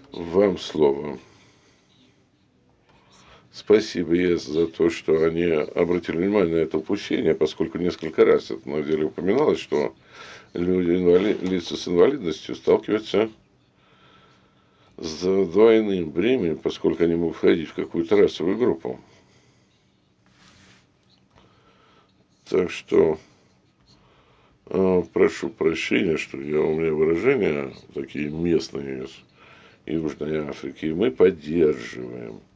Вам слово. Спасибо ЕС за то, что они обратили внимание на это упущение, поскольку несколько раз это на деле упоминалось, что лица с инвалидностью сталкиваются с двойным бременем, поскольку они могут входить в какую-то расовую группу. Так что прошу прощения, что у меня выражения такие местные из Южной Африки, и мы поддерживаем